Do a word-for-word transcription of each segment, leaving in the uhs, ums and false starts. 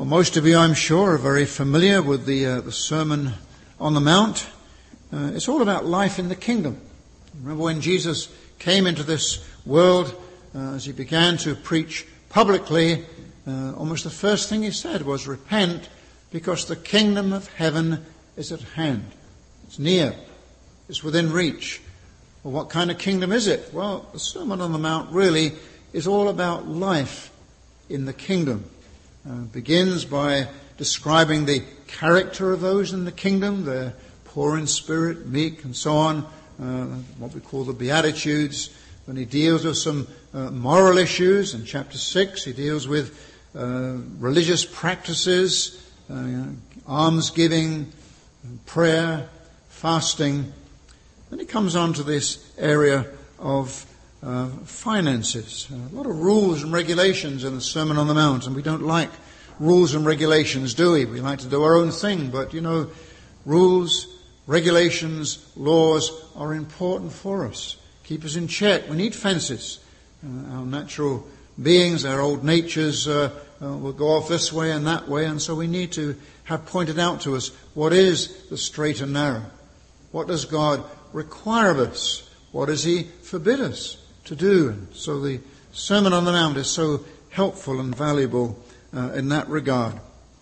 Well, most of you, I'm sure, are very familiar with the, uh, the Sermon on the Mount. Uh, it's all about life in the kingdom. Remember when Jesus came into this world, uh, as he began to preach publicly, uh, almost the first thing he said was, repent, because the kingdom of heaven is at hand. It's near. It's within reach. Well, what kind of kingdom is it? Well, the Sermon on the Mount really is all about life in the kingdom. Uh, begins by describing the character of those in the kingdom. They're poor in spirit, meek, and so on. Uh, what we call the Beatitudes. Then he deals with some uh, moral issues. In chapter six, he deals with uh, religious practices, uh, almsgiving, prayer, fasting. Then he comes on to this area of Uh, finances. Uh, a lot of rules and regulations in the Sermon on the Mount, and we don't like rules and regulations, do we? We like to do our own thing, but you know, rules, regulations, laws are important for us. Keep us in check. We need fences. Uh, our natural beings, our old natures uh, uh, will go off this way and that way, and so we need to have pointed out to us what is the straight and narrow. What does God require of us? What does he forbid us to do? And so the Sermon on the Mount is so helpful and valuable uh, in that regard.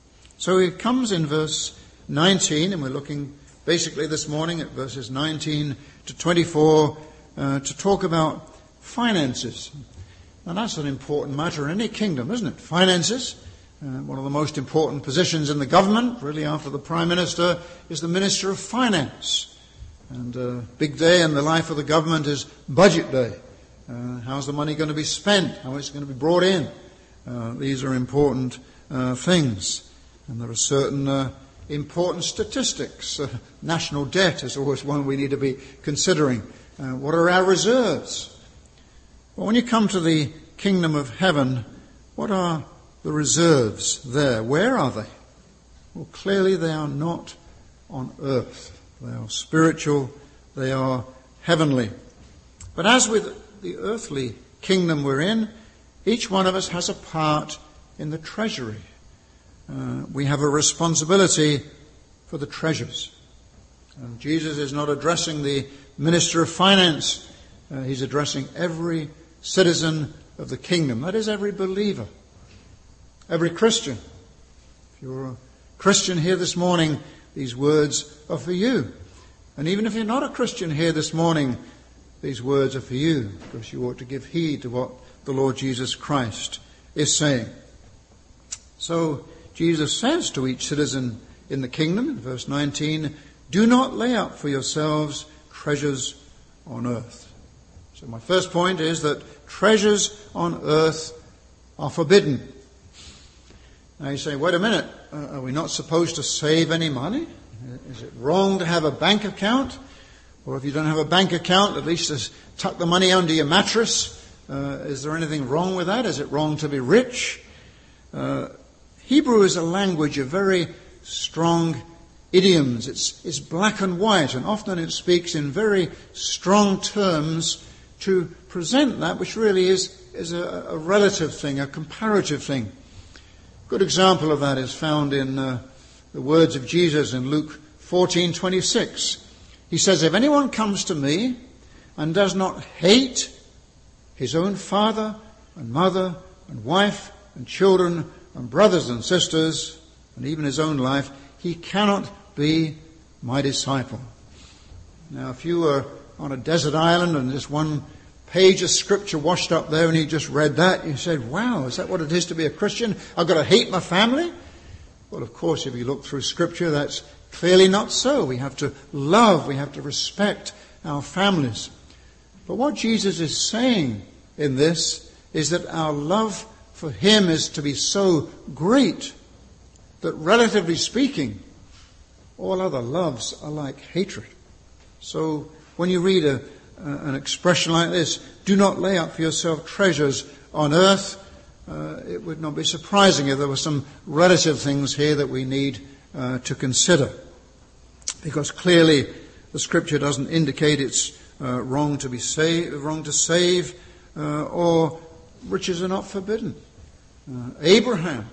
So it comes in verse nineteen, and we're looking basically this morning at verses nineteen to twenty-four uh, to talk about finances. And that's an important matter in any kingdom, isn't it? Finances, uh, one of the most important positions in the government, really after the Prime Minister, is the Minister of Finance. And a big day in the life of the government is Budget Day. Uh, how's the money going to be spent? How is it going to be brought in? Uh, these are important uh, things. And there are certain uh, important statistics. Uh, national debt is always one we need to be considering. Uh, what are our reserves? Well, when you come to the kingdom of heaven, what are the reserves there? Where are they? Well, clearly they are not on earth. They are spiritual. They are heavenly. But as with the earthly kingdom we're in, each one of us has a part in the treasury. Uh, we have a responsibility for the treasures. And Jesus is not addressing the Minister of Finance. Uh, he's addressing every citizen of the kingdom. That is every believer, every Christian. If you're a Christian here this morning, these words are for you. And even if you're not a Christian here this morning, these words are for you, because you ought to give heed to what the Lord Jesus Christ is saying. So Jesus says to each citizen in the kingdom, in verse nineteen, do not lay up for yourselves treasures on earth. So my first point is that treasures on earth are forbidden. Now you say, wait a minute, uh, are we not supposed to save any money? Is it wrong to have a bank account? Or if you don't have a bank account, at least just tuck the money under your mattress. Uh, is there anything wrong with that? Is it wrong to be rich? Uh, Hebrew is a language of very strong idioms. It's, it's black and white, and often it speaks in very strong terms to present that which really is, is a, a relative thing, a comparative thing. A good example of that is found in uh, the words of Jesus in Luke fourteen twenty-six. He says, if anyone comes to me and does not hate his own father and mother and wife and children and brothers and sisters and even his own life, he cannot be my disciple. Now, if you were on a desert island and just one page of scripture washed up there and you just read that, you said, wow, is that what it is to be a Christian? I've got to hate my family? Well, of course, if you look through scripture, that's clearly not so. We have to love, we have to respect our families. But what Jesus is saying in this is that our love for him is to be so great that, relatively speaking, all other loves are like hatred. So when you read a, uh, an expression like this, do not lay up for yourself treasures on earth, uh, it would not be surprising if there were some relative things here that we need uh, to consider. Because clearly the scripture doesn't indicate it's uh, wrong to be save, wrong to save, uh, or riches are not forbidden. Uh, Abraham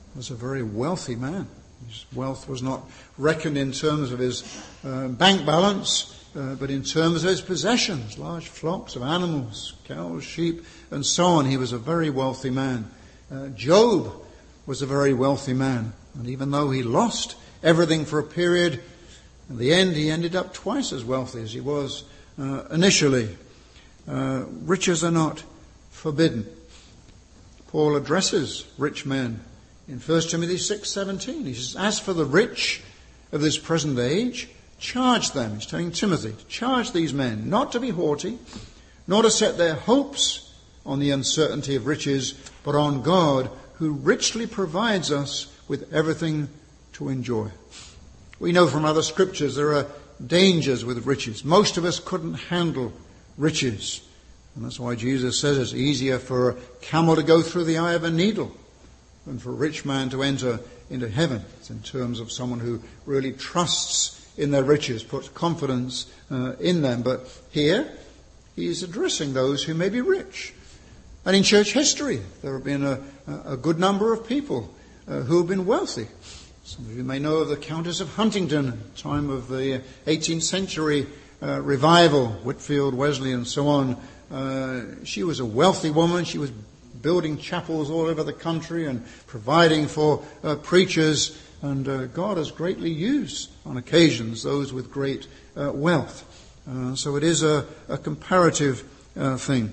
was a very wealthy man. His wealth was not reckoned in terms of his uh, bank balance, uh, but in terms of his possessions, large flocks of animals, cows, sheep, and so on. He was a very wealthy man. Uh, Job was a very wealthy man. And even though he lost everything for a period, in the end he ended up twice as wealthy as he was uh, initially. Uh, riches are not forbidden. Paul addresses rich men in First Timothy six seventeen. He says, as for the rich of this present age, charge them. He's telling Timothy to charge these men not to be haughty, nor to set their hopes on the uncertainty of riches, but on God, who richly provides us with everything to enjoy. We know from other scriptures there are dangers with riches. Most of us couldn't handle riches. And that's why Jesus says it's easier for a camel to go through the eye of a needle than for a rich man to enter into heaven. It's in terms of someone who really trusts in their riches, puts confidence uh, in them. But here, he is addressing those who may be rich. And in church history, there have been a, a good number of people uh, who have been wealthy. Some of you may know of the Countess of Huntingdon, time of the eighteenth century uh, revival, Whitfield, Wesley, and so on. Uh, she was a wealthy woman. She was building chapels all over the country and providing for uh, preachers. And uh, God has greatly used, on occasions, those with great uh, wealth. Uh, so it is a, a comparative uh, thing.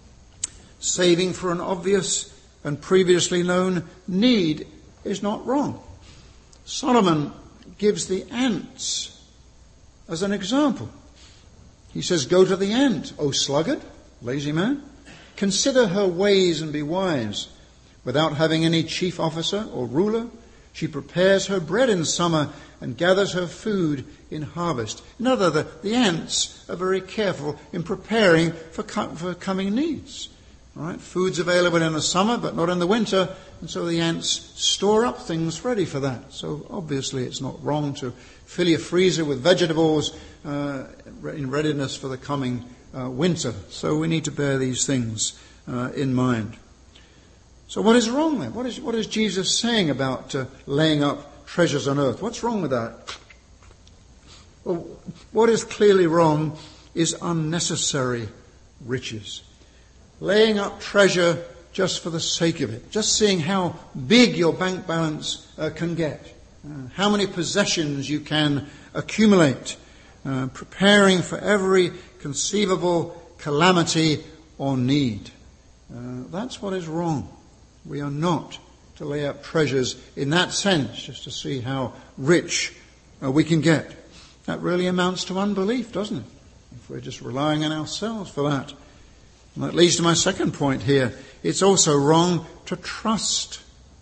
Saving for an obvious and previously known need is not wrong. Solomon gives the ants as an example. He says, go to the ant, O sluggard, lazy man. Consider her ways and be wise. Without having any chief officer or ruler, she prepares her bread in summer and gathers her food in harvest. In other words, the, the ants are very careful in preparing for, co- for coming needs. All right? Food's available in the summer, but not in the winter, and so the ants store up things ready for that. So obviously it's not wrong to fill your freezer with vegetables uh, in readiness for the coming uh, winter. So we need to bear these things uh, in mind. So what is wrong then? What is, what is Jesus saying about uh, laying up treasures on earth? What's wrong with that? Well, what is clearly wrong is unnecessary riches. Laying up treasure just for the sake of it. Just seeing how big your bank balance uh, can get. Uh, how many possessions you can accumulate. Uh, preparing for every conceivable calamity or need. Uh, that's what is wrong. We are not to lay up treasures in that sense, just to see how rich uh, we can get. That really amounts to unbelief, doesn't it? If we're just relying on ourselves for that. And that leads to my second point here. It's also wrong to trust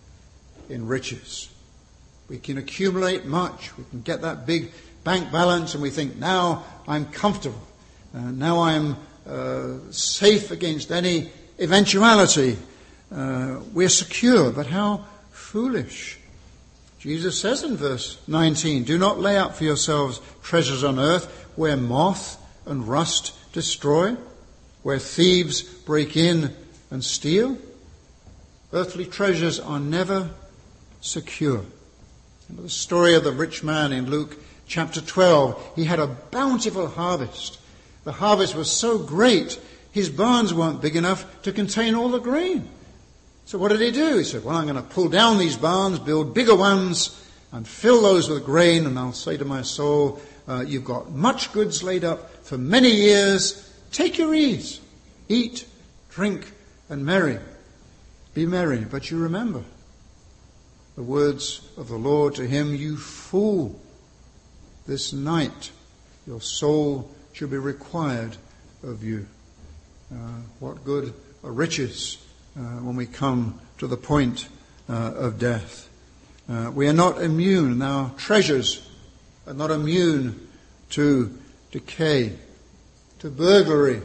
in riches. We can accumulate much. We can get that big bank balance and we think, now I'm comfortable. Uh, now I'm uh, safe against any eventuality. Uh, we're secure. But how foolish. Jesus says in verse nineteen, do not lay up for yourselves treasures on earth where moth and rust destroy, where thieves break in and steal. Earthly treasures are never secure. Remember the story of the rich man in Luke chapter twelve. He had a bountiful harvest. The harvest was so great, his barns weren't big enough to contain all the grain. So what did he do? He said, well, I'm going to pull down these barns, build bigger ones, and fill those with grain, and I'll say to my soul, uh, you've got much goods laid up for many years. Take your ease. Eat, drink, and merry. Be merry. But you remember the words of the Lord to him, you fool. This night your soul shall be required of you. Uh, what good are riches uh, when we come to the point uh, of death? Uh, we are not immune. Our treasures are not immune to decay, to burglary,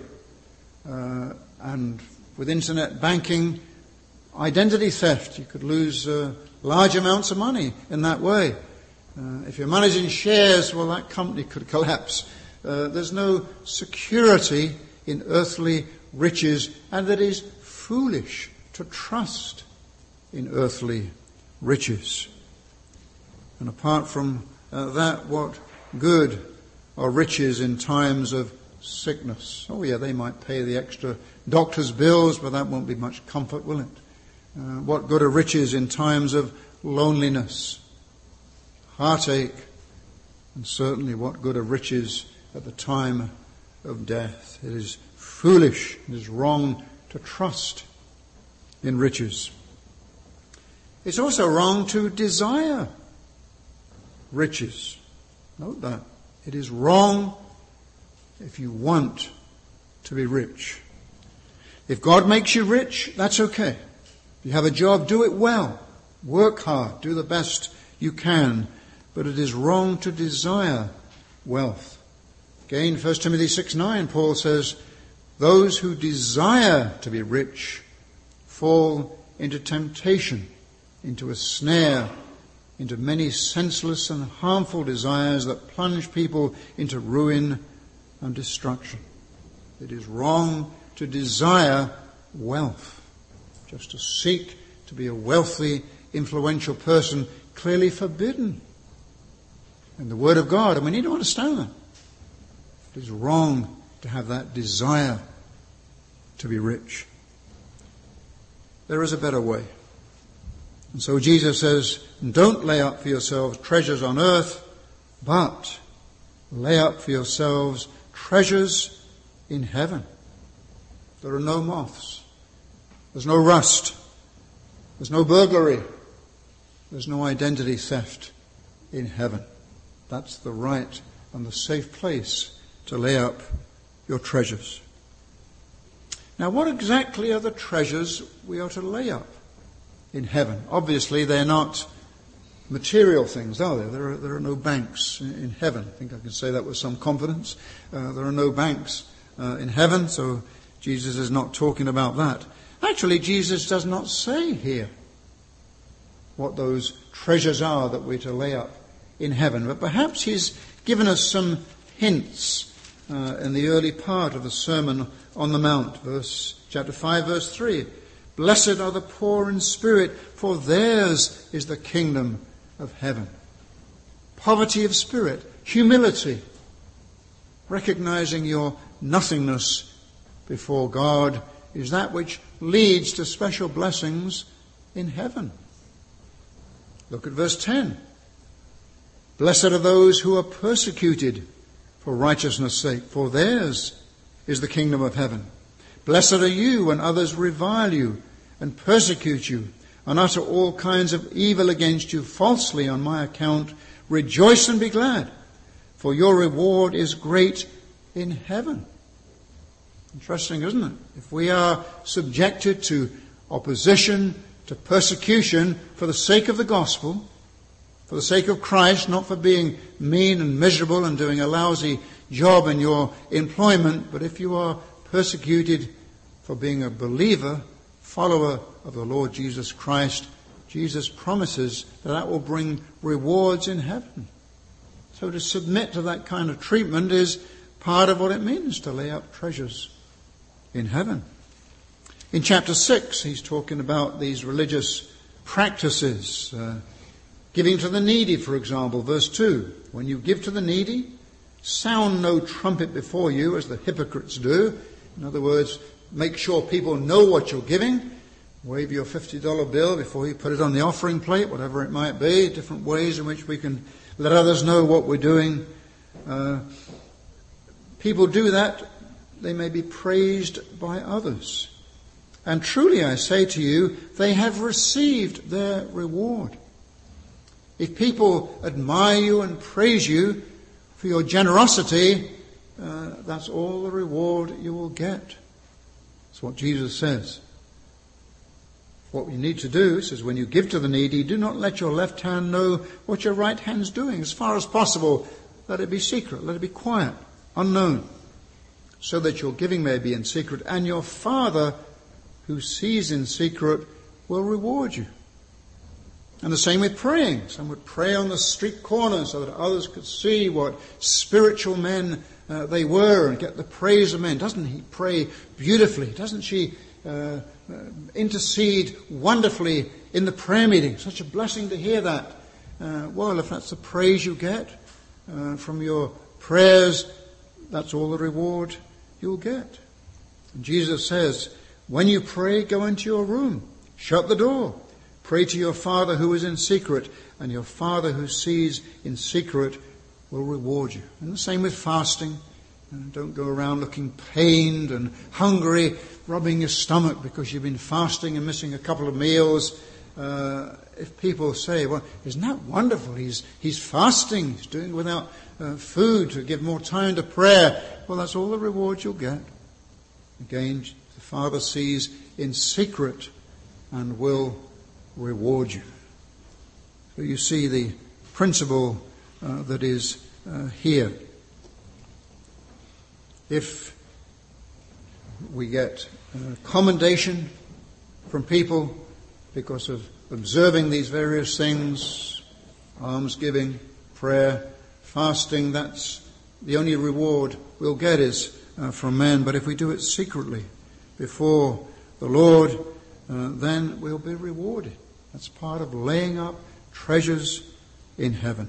uh, and with internet banking, identity theft. You could lose uh, large amounts of money in that way. Uh, if your money's in shares, well, that company could collapse. Uh, there's no security in earthly riches, and it is foolish to trust in earthly riches. And apart from uh, that, what good are riches in times of sickness? Oh yeah, they might pay the extra doctor's bills, but that won't be much comfort, will it? Uh, what good are riches in times of loneliness, heartache, and certainly what good are riches at the time of death? It is foolish, it is wrong to trust in riches. It's also wrong to desire riches. Note that. It is wrong if you want to be rich. If God makes you rich, that's okay. If you have a job, do it well. Work hard. Do the best you can. But it is wrong to desire wealth. Again, First Timothy six nine, Paul says, those who desire to be rich fall into temptation, into a snare, into many senseless and harmful desires that plunge people into ruin and destruction. It is wrong to desire wealth. Just to seek to be a wealthy, influential person, clearly forbidden in the Word of God, and we need to understand that. It is wrong to have that desire to be rich. There is a better way. And so Jesus says, don't lay up for yourselves treasures on earth, but lay up for yourselves treasures in heaven. There are no moths. There's no rust. There's no burglary. There's no identity theft in heaven. That's the right and the safe place to lay up your treasures. Now, what exactly are the treasures we are to lay up in heaven? Obviously, they're not material things, are they? There are, there are no banks in, in heaven. I think I can say that with some confidence. Uh, there are no banks uh, in heaven, so Jesus is not talking about that. Actually, Jesus does not say here what those treasures are that we're to lay up in heaven, but perhaps he's given us some hints uh, in the early part of the Sermon on the Mount, verse chapter five, verse three. Blessed are the poor in spirit, for theirs is the kingdom of heaven. Poverty of spirit, humility, recognizing your nothingness before God, is that which leads to special blessings in heaven. Look at verse ten. Blessed are those who are persecuted for righteousness' sake, for theirs is the kingdom of heaven. Blessed are you when others revile you and persecute you and utter all kinds of evil against you falsely on my account. Rejoice and be glad, for your reward is great in heaven. Interesting, isn't it? If we are subjected to opposition, to persecution for the sake of the gospel, for the sake of Christ, not for being mean and miserable and doing a lousy job in your employment, but if you are persecuted for being a believer, follower of the Lord Jesus Christ, Jesus promises that that will bring rewards in heaven. So to submit to that kind of treatment is part of what it means to lay up treasures in heaven. In chapter six, he's talking about these religious practices. Uh, giving to the needy, for example, verse two. When you give to the needy, sound no trumpet before you, as the hypocrites do. In other words, make sure people know what you're giving. Wave your fifty dollar bill before you put it on the offering plate, whatever it might be. Different ways in which we can let others know what we're doing. Uh, people do that. They may be praised by others. And truly I say to you, they have received their reward. If people admire you and praise you for your generosity, uh, that's all the reward you will get. That's what Jesus says. What you need to do, says, when you give to the needy, do not let your left hand know what your right hand's doing. As far as possible, let it be secret, let it be quiet, unknown, so that your giving may be in secret, and your Father who sees in secret will reward you. And the same with praying. Some would pray on the street corner so that others could see what spiritual men uh, they were and get the praise of men. Doesn't he pray beautifully? Doesn't she uh, uh, intercede wonderfully in the prayer meeting. Such a blessing to hear that. Uh, well, if that's the praise you get uh, from your prayers, that's all the reward you'll get. And Jesus says, when you pray, go into your room, shut the door, pray to your Father who is in secret, and your Father who sees in secret will reward you. And the same with fasting. And don't go around looking pained and hungry, rubbing your stomach because you've been fasting and missing a couple of meals. Uh, if people say, well, isn't that wonderful? He's, he's fasting. He's doing it without uh, food to give more time to prayer. Well, that's all the reward you'll get. Again, the Father sees in secret and will reward you. So you see the principle uh, that is uh, here. If we get uh, commendation from people because of observing these various things, almsgiving, prayer, fasting, that's the only reward we'll get is uh, from men. But if we do it secretly before the Lord, uh, then we'll be rewarded. That's part of laying up treasures in heaven.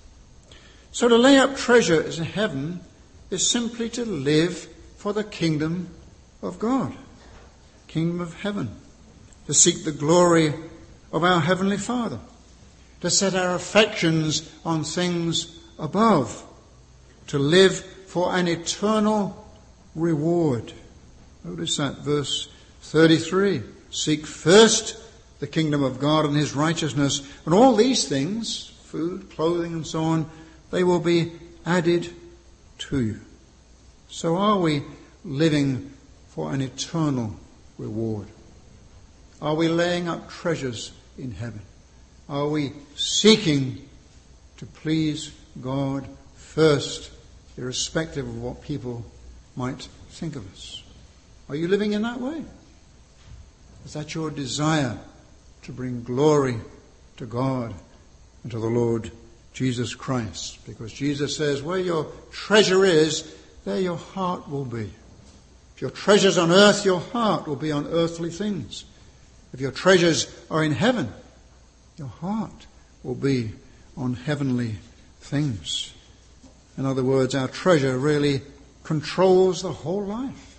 So to lay up treasure in heaven is simply to live for the kingdom of God, kingdom of heaven, to seek the glory of our Heavenly Father, to set our affections on things above, to live for an eternal reward. Notice that verse thirty-three. Seek first the kingdom of God and his righteousness, and all these things, food, clothing and so on, they will be added to you. So are we living for an eternal reward? Are we laying up treasures in heaven? Are we seeking to please God first, irrespective of what people might think of us? Are you living in that way? Is that your desire to bring glory to God and to the Lord Jesus Christ? Because Jesus says, where your treasure is, there your heart will be. If your treasure's on earth, your heart will be on earthly things. If your treasures are in heaven, your heart will be on heavenly things. In other words, our treasure really controls the whole life.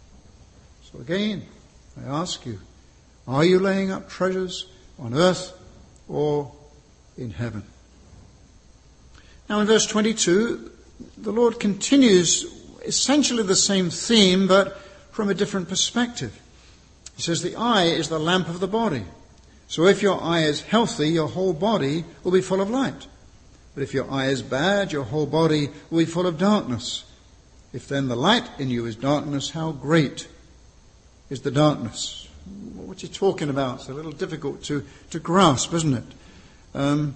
So again, I ask you, are you laying up treasures on earth or in heaven? Now in verse twenty-two, the Lord continues essentially the same theme, but from a different perspective. He says the eye is the lamp of the body. So if your eye is healthy, your whole body will be full of light. But if your eye is bad, your whole body will be full of darkness. If then the light in you is darkness, how great is the darkness? What's he talking about? It's a little difficult to, to grasp, isn't it? Um,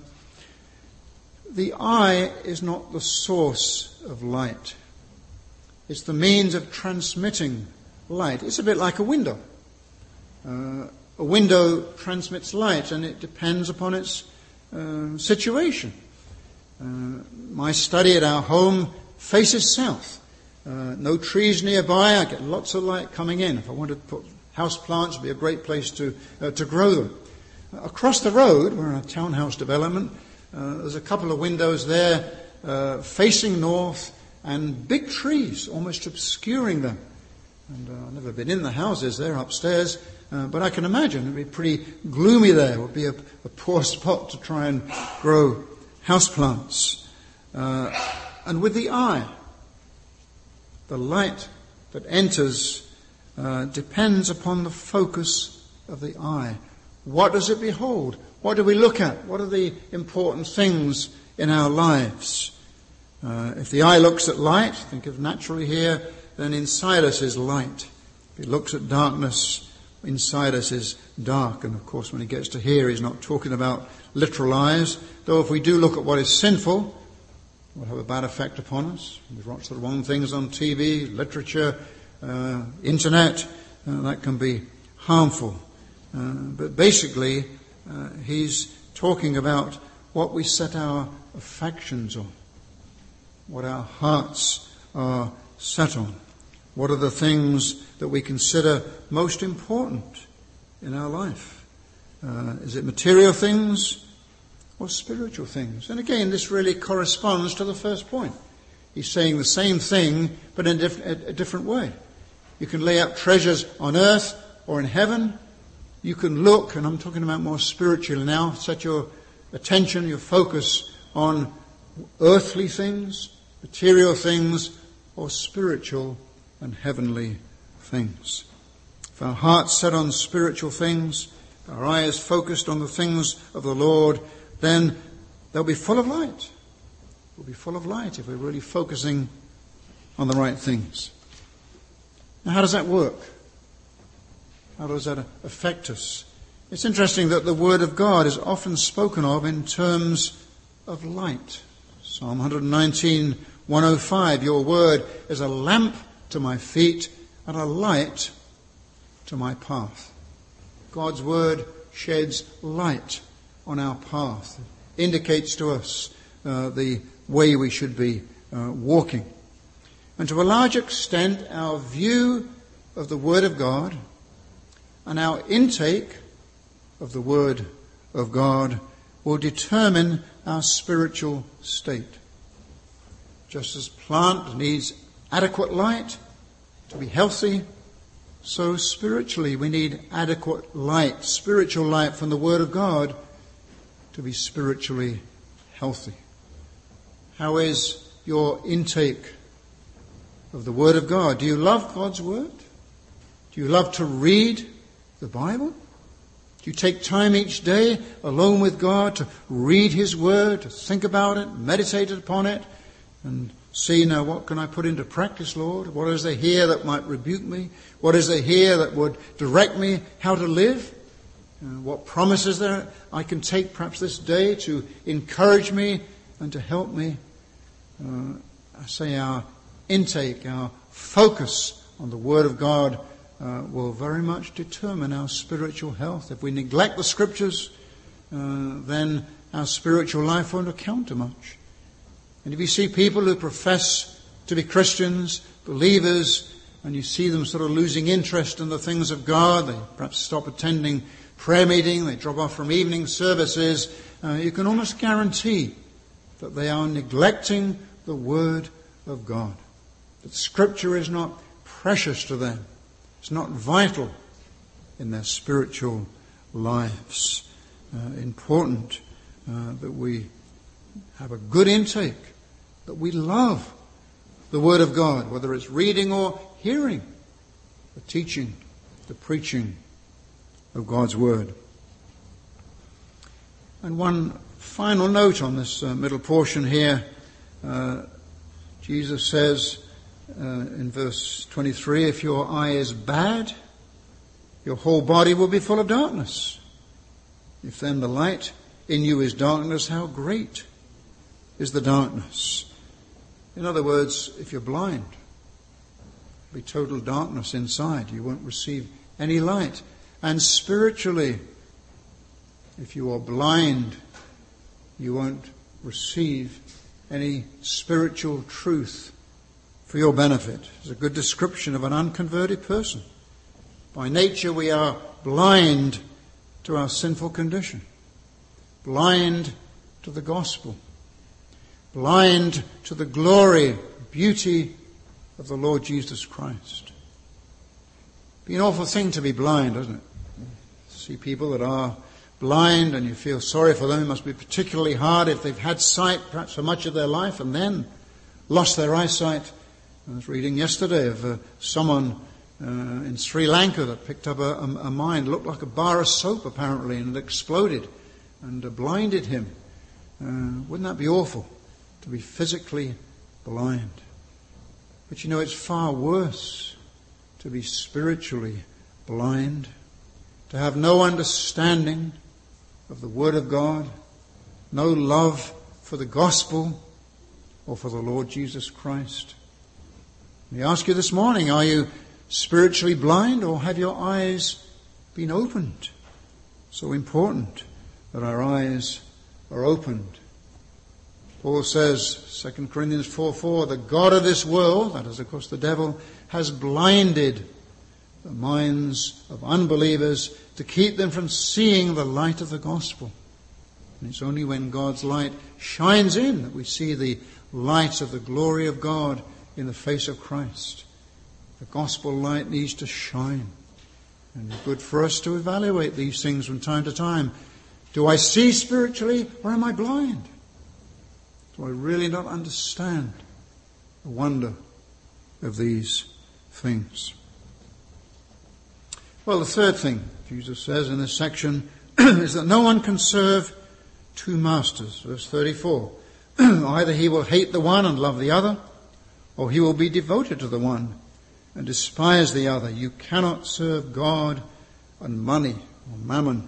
the eye is not the source of light. It's the means of transmitting light. It's a bit like a window. Uh, a window transmits light, and it depends upon its uh, situation. Uh, my study at our home faces south. Uh, no trees nearby. I get lots of light coming in. If I wanted to put house plants, it would be a great place to uh, to grow them. Uh, across the road, we're in a townhouse development. Uh, there's a couple of windows there uh, facing north, and big trees almost obscuring them. And uh, I've never been in the houses there upstairs, uh, but I can imagine it would be pretty gloomy there. It would be a, a poor spot to try and grow houseplants. Uh, and with the eye, the light that enters uh, depends upon the focus of the eye. What does it behold? What do we look at? What are the important things in our lives? Uh, if the eye looks at light, think of naturally here, then inside us is light. If it looks at darkness, inside us is dark. And of course, when he gets to here, he's not talking about literal eyes. Though if we do look at what is sinful, it will have a bad effect upon us. We watch the wrong things on T V, literature, uh, internet. Uh, that can be harmful. Uh, but basically, uh, he's talking about what we set our affections on, what our hearts are set on. What are the things that we consider most important in our life? Uh, is it material things or spiritual things? And again, this really corresponds to the first point. He's saying the same thing, but in a, diff- a different way. You can lay up treasures on earth or in heaven. You can look, and I'm talking about more spiritually now, set your attention, your focus on earthly things, material things, or spiritual and heavenly things. If our heart's set on spiritual things, our eyes focused on the things of the Lord, then they'll be full of light. We'll be full of light if we're really focusing on the right things. Now, how does that work? How does that affect us? It's interesting that the Word of God is often spoken of in terms of light. Psalm one nineteen, one oh five, your word is a lamp to my feet and a light to my path. God's word sheds light on our path. It indicates to us uh, the way we should be uh, walking. And to a large extent, our view of the Word of God and our intake of the Word of God will determine our spiritual state. Just as plant needs adequate light to be healthy, so spiritually we need adequate light, spiritual light from the Word of God to be spiritually healthy. How is your intake of the Word of God? Do you love God's Word? Do you love to read the Bible? Do you take time each day alone with God to read His Word, to think about it, meditate upon it, and see, now what can I put into practice, Lord? What is there here that might rebuke me? What is there here that would direct me how to live? Uh, what promises there I can take perhaps this day to encourage me and to help me? Uh, I say our intake, our focus on the Word of God uh, will very much determine our spiritual health. If we neglect the Scriptures, uh, then our spiritual life won't account to much. And if you see people who profess to be Christians, believers, and you see them sort of losing interest in the things of God, they perhaps stop attending prayer meeting, they drop off from evening services, uh, you can almost guarantee that they are neglecting the Word of God. That Scripture is not precious to them. It's not vital in their spiritual lives. Uh, important uh, that we have a good intake, that we love the Word of God, whether it's reading or hearing the teaching, the preaching of God's Word. And one final note on this uh, middle portion here. Uh, Jesus says uh, in verse twenty-three, if your eye is bad, your whole body will be full of darkness. If then the light in you is darkness, how great is the darkness? In other words, if you're blind, it'll be total darkness inside. You won't receive any light. And spiritually, if you are blind, you won't receive any spiritual truth for your benefit. It's a good description of an unconverted person. By nature, we are blind to our sinful condition, blind to the gospel, blind to the glory, beauty of the Lord Jesus Christ. It'd be an awful thing to be blind, doesn't it? See people that are blind and you feel sorry for them. It must be particularly hard if they've had sight perhaps for much of their life and then lost their eyesight. I was reading yesterday of uh, someone uh, in Sri Lanka that picked up a, a, a mine, looked like a bar of soap apparently, and it exploded and uh, blinded him. Uh, wouldn't that be awful, to be physically blind? But you know, it's far worse to be spiritually blind, to have no understanding of the Word of God, no love for the gospel or for the Lord Jesus Christ. Let me ask you this morning, are you spiritually blind or have your eyes been opened? So important that our eyes are opened. Paul says, Second Corinthians four four, the God of this world, that is of course the devil, has blinded the minds of unbelievers, to keep them from seeing the light of the gospel. And it's only when God's light shines in that we see the light of the glory of God in the face of Christ. The gospel light needs to shine. And it's good for us to evaluate these things from time to time. Do I see spiritually, or am I blind? Do I really not understand the wonder of these things? Well, the third thing Jesus says in this section is that no one can serve two masters. Verse thirty-four. Either he will hate the one and love the other, or he will be devoted to the one and despise the other. You cannot serve God and money, or mammon.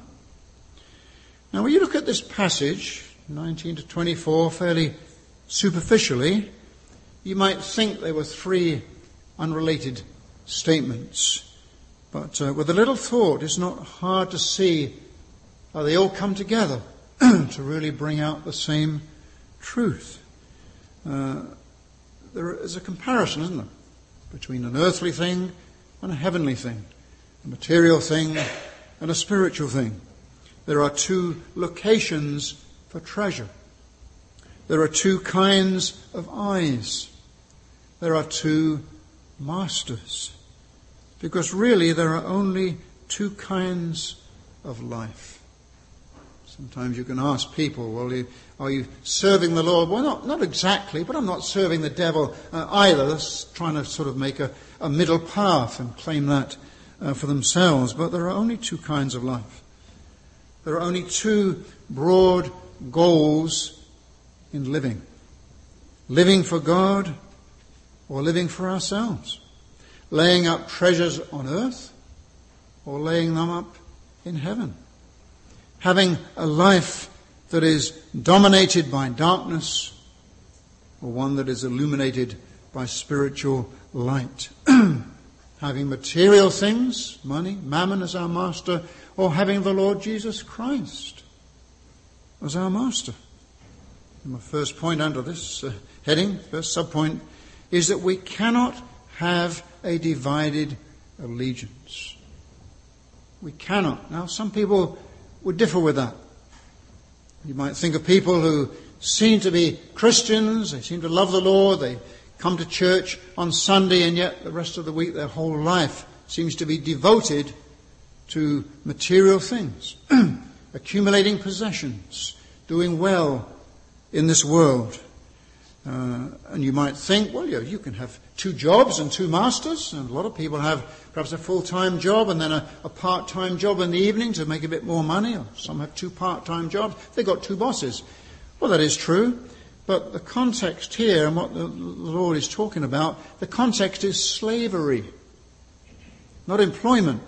Now, when you look at this passage, nineteen to twenty-four, fairly superficially, you might think there were three unrelated statements. But uh, with a little thought, it's not hard to see how they all come together to really bring out the same truth. Uh, there is a comparison, isn't there, between an earthly thing and a heavenly thing, a material thing and a spiritual thing. There are two locations for treasure. There are two kinds of eyes. There are two masters. Because really there are only two kinds of life. Sometimes you can ask people, well, are you serving the Lord? Well, not, not exactly, but I'm not serving the devil uh, either. That's trying to sort of make a, a middle path and claim that uh, for themselves. But there are only two kinds of life. There are only two broad goals in living. Living for God or living for ourselves. Laying up treasures on earth or laying them up in heaven. Having a life that is dominated by darkness or one that is illuminated by spiritual light. Having material things, money, mammon as our master, or having the Lord Jesus Christ as our master. And my first point under this uh, heading, first subpoint, is that we cannot have a divided allegiance. We cannot. Now, some people would differ with that. You might think of people who seem to be Christians, they seem to love the Lord, they come to church on Sunday, and yet the rest of the week their whole life seems to be devoted to material things, accumulating possessions, doing well in this world. Uh, and you might think, well, you, you can have two jobs and two masters. And a lot of people have perhaps a full-time job and then a, a part-time job in the evening to make a bit more money. Or some have two part-time jobs. They've got two bosses. Well, that is true. But the context here and what the, the Lord is talking about, the context is slavery, not employment.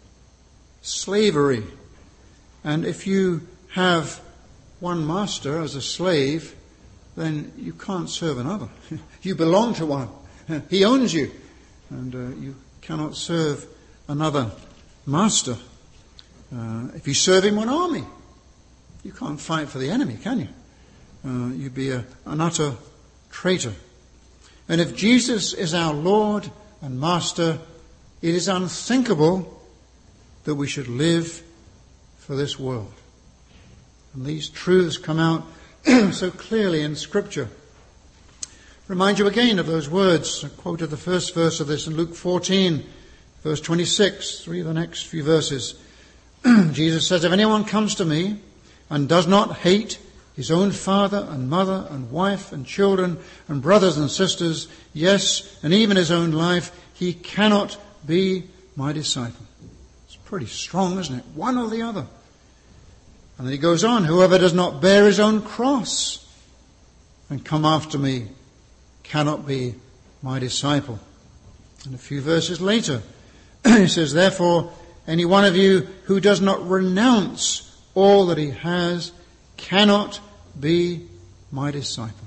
Slavery. And if you have one master as a slave, then you can't serve another. You belong to one. He owns you. And uh, you cannot serve another master. Uh, if you serve in one army, you can't fight for the enemy, can you? Uh, you'd be a, an utter traitor. And if Jesus is our Lord and Master, it is unthinkable that we should live for this world. And these truths come out so clearly in Scripture. Remind you again of those words. I quoted the first verse of this in Luke fourteen, verse twenty-six, three of the next few verses. Jesus says, if anyone comes to me and does not hate his own father and mother and wife and children and brothers and sisters, yes, and even his own life, he cannot be my disciple. It's pretty strong, isn't it? One or the other. And then he goes on, whoever does not bear his own cross and come after me cannot be my disciple. And a few verses later, he says, therefore, any one of you who does not renounce all that he has cannot be my disciple.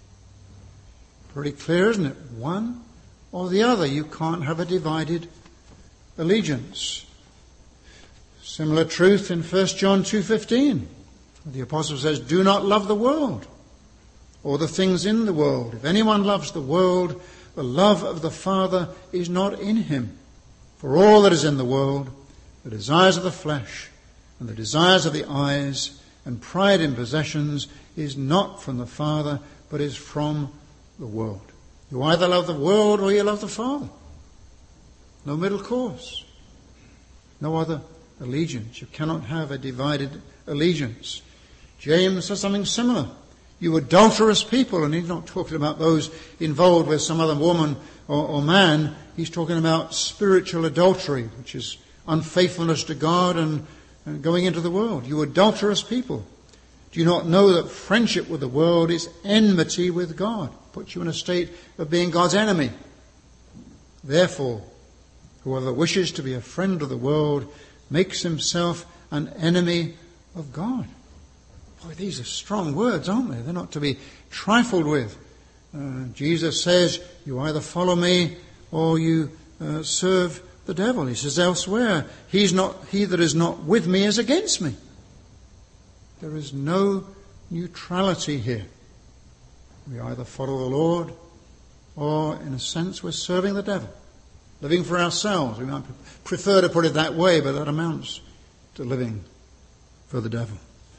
Pretty clear, isn't it? One or the other. You can't have a divided allegiance. Similar truth in First John two fifteen. The apostle says, do not love the world or the things in the world. If anyone loves the world, the love of the Father is not in him. For all that is in the world, the desires of the flesh and the desires of the eyes and pride in possessions is not from the Father, but is from the world. You either love the world or you love the Father. No middle course. No other allegiance. You cannot have a divided allegiance. James says something similar. You adulterous people, and he's not talking about those involved with some other woman or, or man. He's talking about spiritual adultery, which is unfaithfulness to God and, and going into the world. You adulterous people. Do you not know that friendship with the world is enmity with God? Puts you in a state of being God's enemy. Therefore, whoever wishes to be a friend of the world makes himself an enemy of God. Boy, these are strong words, aren't they? They're not to be trifled with. Uh, Jesus says, you either follow me or you uh, serve the devil. He says elsewhere, He's not, he that is not with me is against me. There is no neutrality here. We either follow the Lord or, in a sense, we're serving the devil. Living for ourselves. We might prefer to put it that way, but that amounts to living for the devil.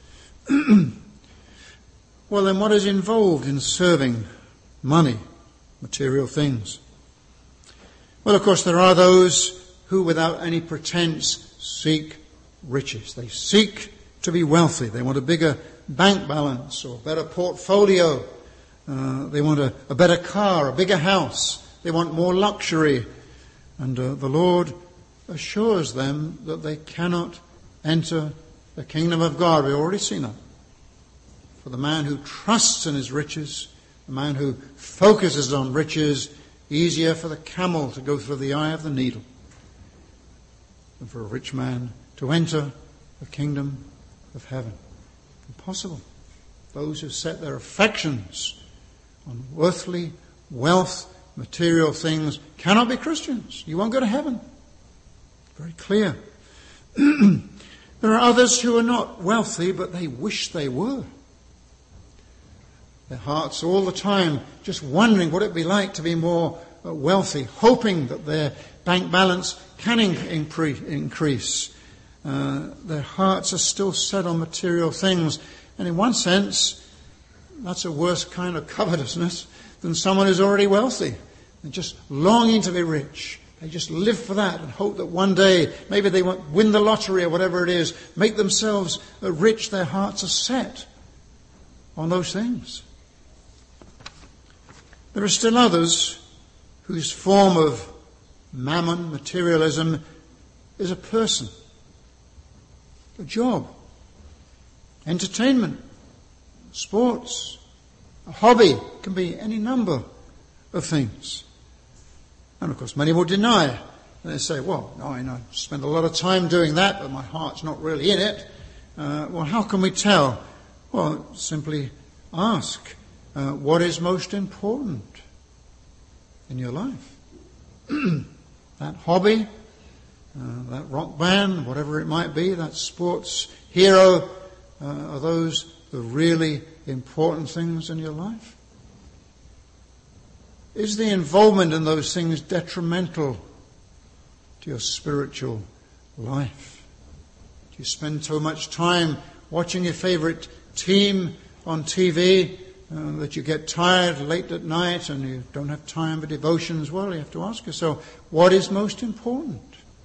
Well, then what is involved in serving money, material things? Well, of course, there are those who, without any pretense, seek riches. They seek to be wealthy. They want a bigger bank balance or a better portfolio. Uh, they want a, a better car, a bigger house. They want more luxury. And uh, the Lord assures them that they cannot enter the kingdom of God. We've already seen that. For the man who trusts in his riches, the man who focuses on riches, easier for the camel to go through the eye of the needle than for a rich man to enter the kingdom of heaven. Impossible. Those who set their affections on earthly wealth, material things, cannot be Christians. You won't go to heaven. Very clear. There are others who are not wealthy, but they wish they were. Their hearts all the time just wondering what it'd be like to be more wealthy, hoping that their bank balance can increase. Uh, their hearts are still set on material things. And in one sense, that's a worse kind of covetousness than someone who's already wealthy. They're just longing to be rich. They just live for that and hope that one day maybe they won't win the lottery or whatever it is, make themselves rich. Their hearts are set on those things. There are still others whose form of mammon, materialism, is a person, a job, entertainment, sports, a hobby. It can be any number of things. And of course, many will deny it. And they say, well, no, I know, I spend a lot of time doing that, but my heart's not really in it. Uh, well, how can we tell? Well, simply ask, uh, what is most important in your life? That hobby, uh, that rock band, whatever it might be, that sports hero, uh, are those the really important things in your life? Is the involvement in those things detrimental to your spiritual life? Do you spend so much time watching your favourite team on T V uh, that you get tired late at night and you don't have time for devotions? Well, you have to ask yourself, what is most important?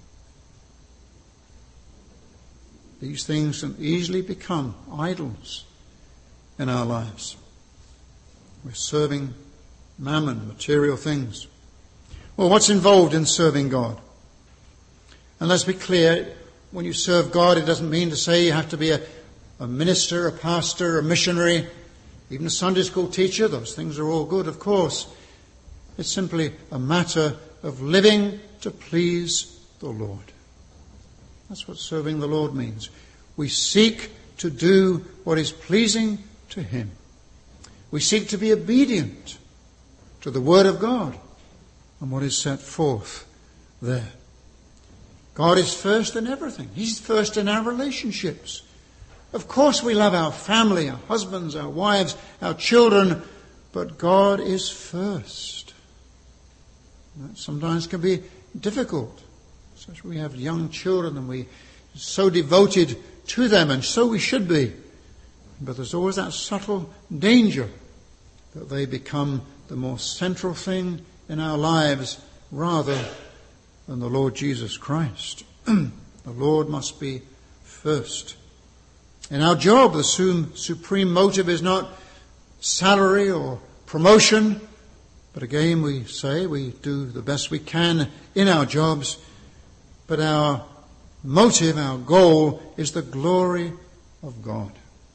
These things can easily become idols in our lives. We're serving mammon, material things. Well, what's involved in serving God? And let's be clear, when you serve God, it doesn't mean to say you have to be a, a minister, a pastor, a missionary, even a Sunday school teacher. Those things are all good, of course. It's simply a matter of living to please the Lord. That's what serving the Lord means. We seek to do what is pleasing to Him. We seek to be obedient to the Word of God and what is set forth there. God is first in everything. He's first in our relationships. Of course we love our family, our husbands, our wives, our children, but God is first. That sometimes can be difficult, Especially we have young children and we are so devoted to them, and so we should be. But there's always that subtle danger that they become the more central thing in our lives rather than the Lord Jesus Christ. The Lord must be first. In our job, the supreme motive is not salary or promotion, but again we say we do the best we can in our jobs, but our motive, our goal is the glory of God.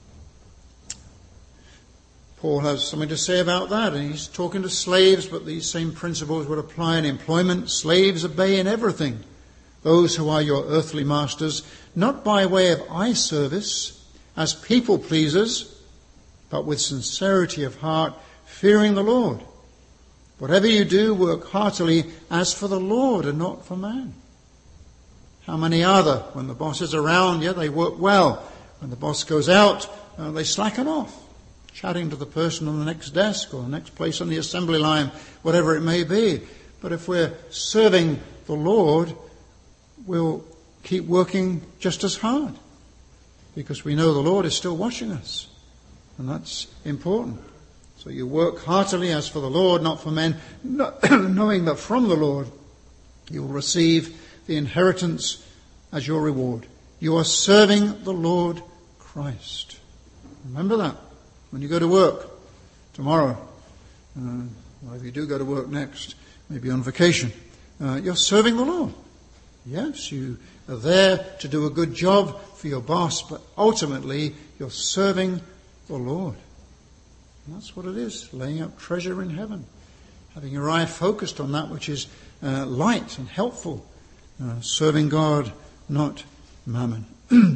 Paul has something to say about that, and he's talking to slaves, but these same principles would apply in employment. Slaves, obey in everything those who are your earthly masters, not by way of eye service as people pleasers, but with sincerity of heart, fearing the Lord. Whatever you do, work heartily as for the Lord and not for man. How many are there? When the boss is around, yeah, they work well. When the boss goes out, uh, they slacken off, chatting to the person on the next desk or the next place on the assembly line, whatever it may be. But if we're serving the Lord, we'll keep working just as hard, because we know the Lord is still watching us. And that's important. So you work heartily as for the Lord, not for men, knowing that from the Lord you will receive the inheritance as your reward. You are serving the Lord Christ. Remember that when you go to work tomorrow, uh, or if you do go to work next, maybe on vacation, uh, you're serving the Lord. Yes, you are there to do a good job for your boss, but ultimately you're serving the Lord. And that's what it is, laying up treasure in heaven, having your eye focused on that which is uh, light and helpful, uh, serving God, not mammon.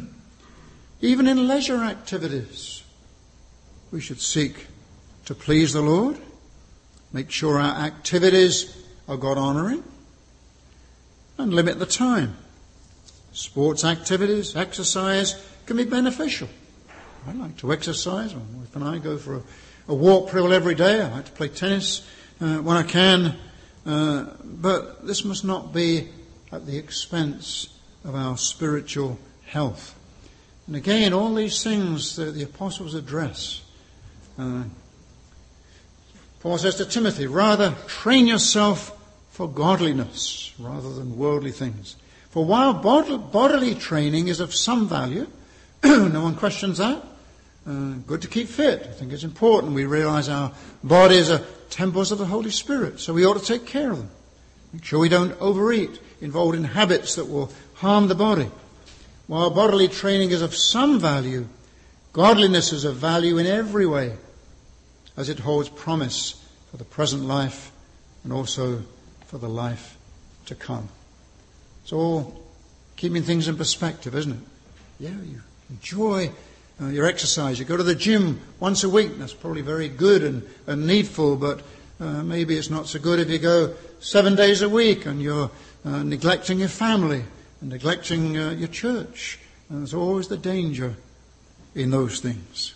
Even in leisure activities, we should seek to please the Lord, make sure our activities are God-honouring, and limit the time. Sports activities, exercise can be beneficial. I like to exercise. My wife and I go for a, a walk pretty well every day. I like to play tennis uh, when I can. Uh, but this must not be at the expense of our spiritual health. And again, all these things that the apostles address. Uh, Paul says to Timothy, rather train yourself for godliness rather than worldly things. For while bod- bodily training is of some value, no one questions that. Uh, good to keep fit. I think it's important. We realize our bodies are temples of the Holy Spirit, so we ought to take care of them. Make sure we don't overeat, involved in habits that will harm the body. While bodily training is of some value, godliness is of value in every way, as it holds promise for the present life and also for the life to come. It's all keeping things in perspective, isn't it? Yeah, you enjoy uh, your exercise. You go to the gym once a week. That's probably very good and, and needful, but uh, maybe it's not so good if you go seven days a week and you're uh, neglecting your family and neglecting uh, your church. And there's always the danger in those things.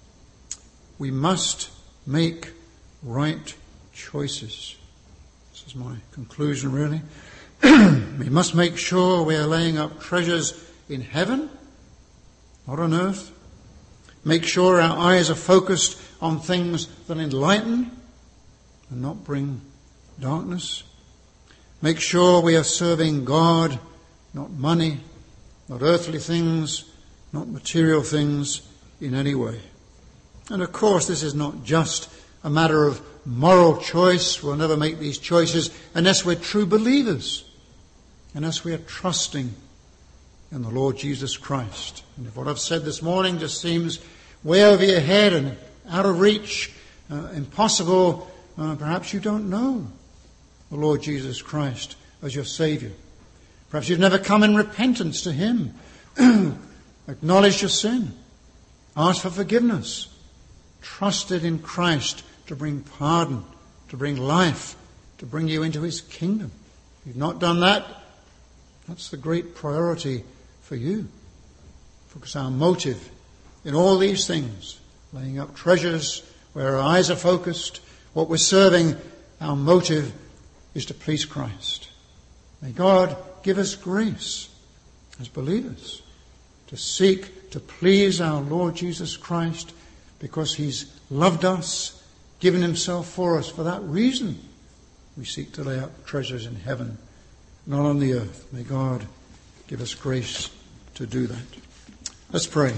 We must make right choices. This is my conclusion, really. We must make sure we are laying up treasures in heaven, not on earth. Make sure our eyes are focused on things that enlighten and not bring darkness. Make sure we are serving God, not money, not earthly things, not material things in any way. And of course, this is not just a matter of moral choice. We'll never make these choices unless we're true believers, unless we are trusting in the Lord Jesus Christ. And if what I've said this morning just seems way over your head and out of reach, uh, impossible, uh, perhaps you don't know the Lord Jesus Christ as your Saviour. Perhaps you've never come in repentance to Him, acknowledged your sin, asked for forgiveness, trusted in Christ to bring pardon, to bring life, to bring you into His kingdom. If you've not done that, that's the great priority for you. Because our motive in all these things, laying up treasures where our eyes are focused, what we're serving, our motive is to please Christ. May God give us grace as believers to seek to please our Lord Jesus Christ, because he's loved us, given himself for us. For that reason, we seek to lay up treasures in heaven, not on the earth. May God give us grace to do that. Let's pray.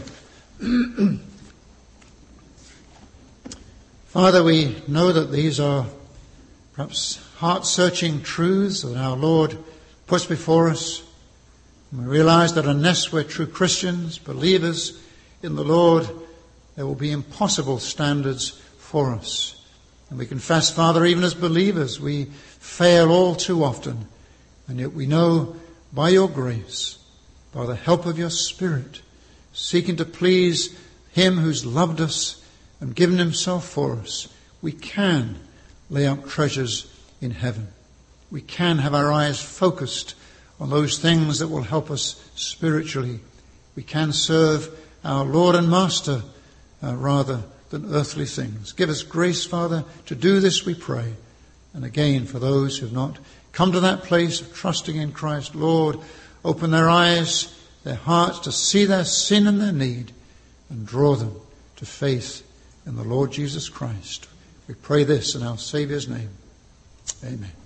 Father, we know that these are perhaps heart-searching truths that our Lord puts before us. And we realize that unless we're true Christians, believers in the Lord, there will be impossible standards for us. And we confess, Father, even as believers, we fail all too often. And yet we know by your grace, by the help of your Spirit, seeking to please him who's loved us and given himself for us, we can lay up treasures in heaven. We can have our eyes focused on those things that will help us spiritually. We can serve our Lord and Master uh, rather than earthly things. Give us grace, Father, to do this, we pray. And again, for those who have not come to that place of trusting in Christ, Lord, open their eyes, their hearts to see their sin and their need, and draw them to faith in the Lord Jesus Christ. We pray this in our Saviour's name. Amen.